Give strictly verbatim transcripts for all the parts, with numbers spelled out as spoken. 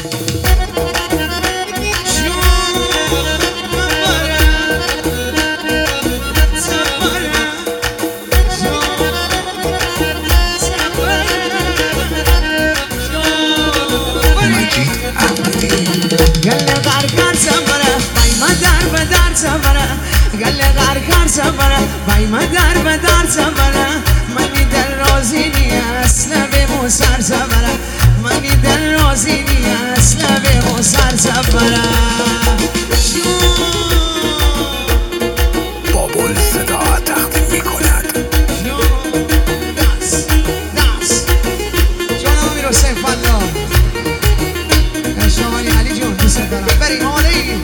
بای مدر به در زبره منی دل رازی نی اصلا به مو سر زبره منی دل رازی نی اصلا به مو سر زبره بابل صدا تقدیم می کند دست دست جانم امیر حسین فلا شمالی علی جون دوست دارم بریم آلی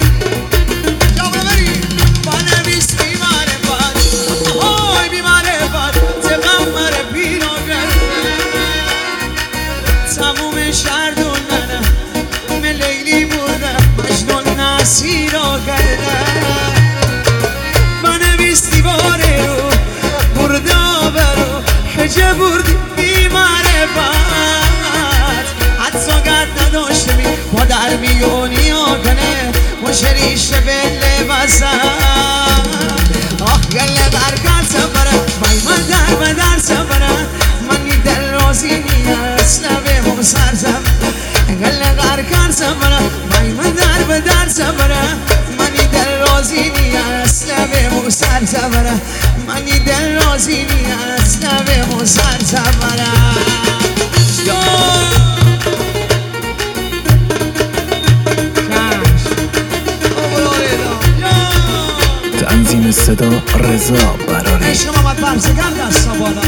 چه بردی بی معرفت حتی گرد نداشتمی با در میونی آکنه مشریش بله بسن آه گله برگر سفره بای من در به در سفره منی دل رازی نی اصلا به مو سر سفره گله برگر سفره بای من در به در سفره منی دل رازی نی اصلا به مو سر سفره منی دل رازی نی اصلا به مو سر سفره تنظیم صدا رضا براری عشق محمد برزگر دستا بالا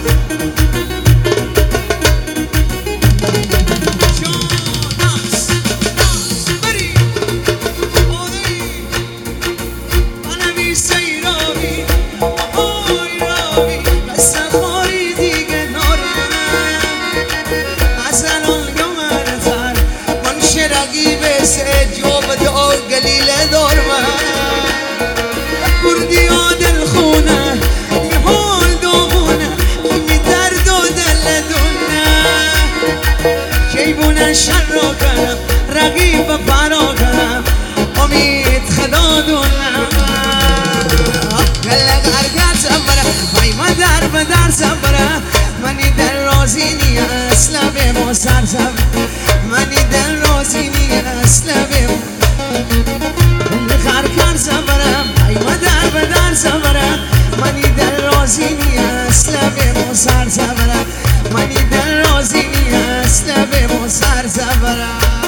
شر رو کنم رقیب فرا کنم امید خدا دونم گله غرگر سفره بای مدر به در سفره منی دل رازی نی اصلا به مو سر سفره منی دل رازی نی اصلا به مو گله غرگر سفره بای مدر به در سفره منی دل رازی نی اصلا به مو سر سفره منی دل رازی نی اصلا به مو سر سفره